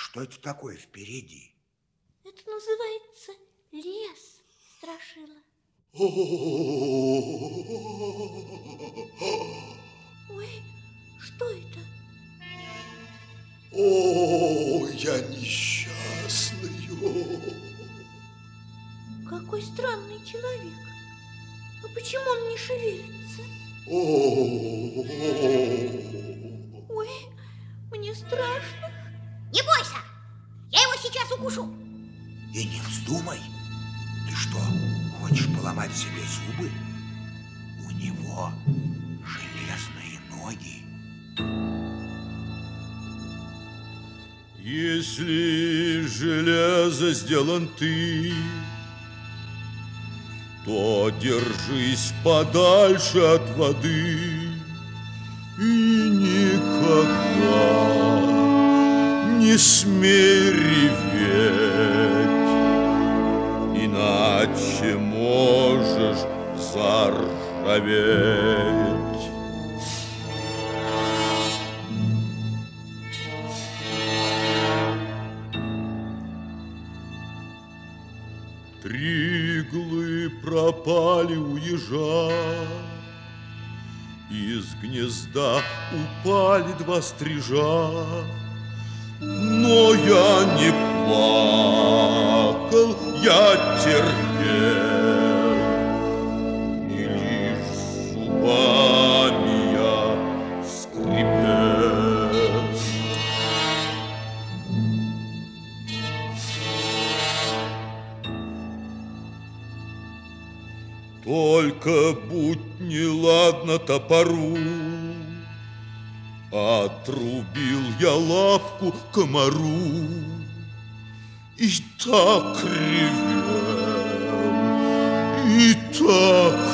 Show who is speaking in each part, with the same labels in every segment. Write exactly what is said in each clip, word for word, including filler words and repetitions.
Speaker 1: что это такое впереди?
Speaker 2: Это называется лес, Страшила. Ой, что это?
Speaker 3: О, я несчастный.
Speaker 2: Какой странный человек. А почему он не шевелится? Ой, мне страшно.
Speaker 4: Не бойся, я его сейчас укушу.
Speaker 1: И не вздумай. Ты что, хочешь поломать себе зубы? У него железные ноги.
Speaker 3: Если железо сделан ты, то держись подальше от воды и никогда не смей реветь, иначе можешь заржаветь. Три иглы пропали у ежа, из гнезда упали два стрижа, но я не плакал, я терпел, и лишь зубами я скрипел. Только будь неладно топору, отрубил я лапку комару и так ревел, и так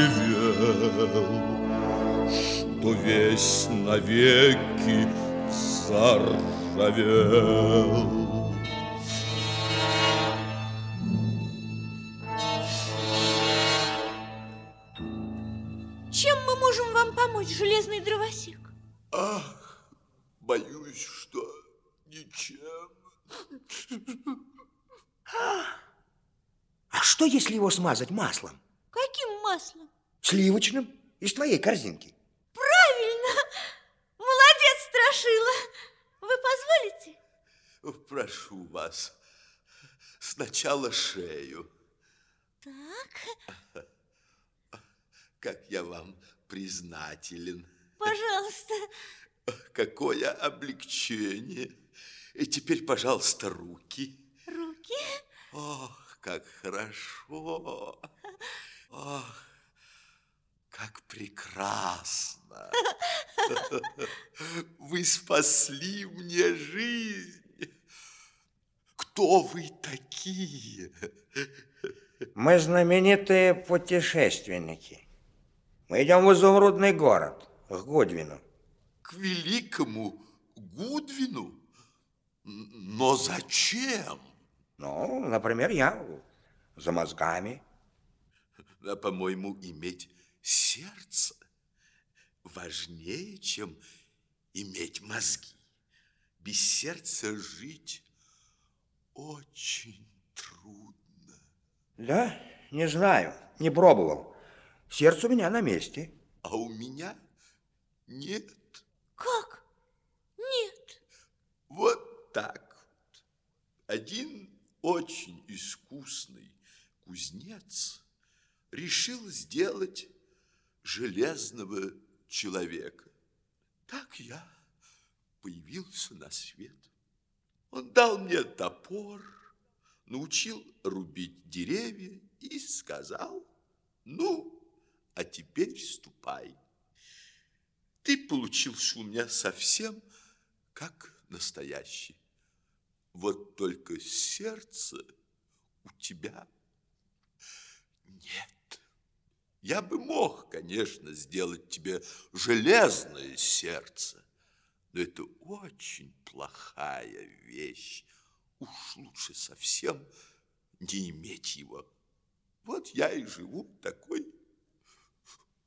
Speaker 3: ревел, что весь навеки заржавел.
Speaker 2: Чем мы можем вам помочь, железный дровосек?
Speaker 3: Ах, боюсь, что ничем.
Speaker 1: А что, если его смазать маслом?
Speaker 2: Каким маслом?
Speaker 1: Сливочным, из твоей корзинки.
Speaker 2: Правильно! Молодец, Страшила! Вы позволите?
Speaker 3: Прошу вас, сначала шею.
Speaker 2: Так.
Speaker 3: Как я вам признателен.
Speaker 2: Пожалуйста.
Speaker 3: Какое облегчение. И теперь, пожалуйста, руки.
Speaker 2: Руки?
Speaker 3: Ох, как хорошо. Ох, как прекрасно. Вы спасли мне жизнь. Кто вы такие?
Speaker 1: Мы знаменитые путешественники. Мы идем в изумрудный город, к Гудвину.
Speaker 3: К великому Гудвину? Но зачем?
Speaker 1: Ну, например, я за мозгами.
Speaker 3: А, по-моему, иметь сердце важнее, чем иметь мозги. Без сердца жить очень трудно.
Speaker 1: Да? Не знаю, не пробовал. Сердце у меня на месте.
Speaker 3: А у меня нет.
Speaker 2: Как? Нет.
Speaker 3: Вот так вот. Один очень искусный кузнец решил сделать железного человека. Так я появился на свет. Он дал мне топор, научил рубить деревья и сказал: ну, а теперь вступай. Ты получился у меня совсем как настоящий. Вот только сердце у тебя нет. Я бы мог, конечно, сделать тебе железное сердце, но это очень плохая вещь. Уж лучше совсем не иметь его. Вот я и живу такой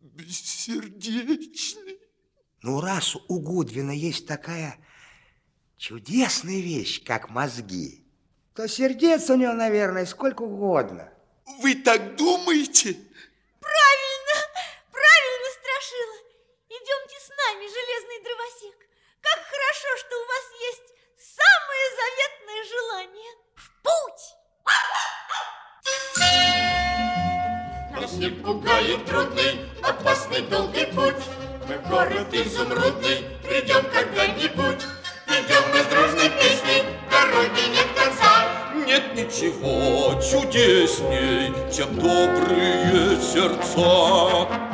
Speaker 3: бессердечный.
Speaker 1: Ну, раз у Гудвина есть такая чудесная вещь, как мозги, то сердец у него, наверное, сколько угодно.
Speaker 3: Вы так думаете?
Speaker 2: Правильно, правильно, Страшила. Идемте с нами, железный дровосек. Как хорошо, что у вас есть самое заветное желание.
Speaker 4: В путь!
Speaker 5: Нас не пугает трудный, опасный долгий путь. Мы в город изумрудный придем когда-нибудь. Идем мы с дружной песней, дороги нет конца.
Speaker 6: Нет ничего чудесней, чем добрые сердца.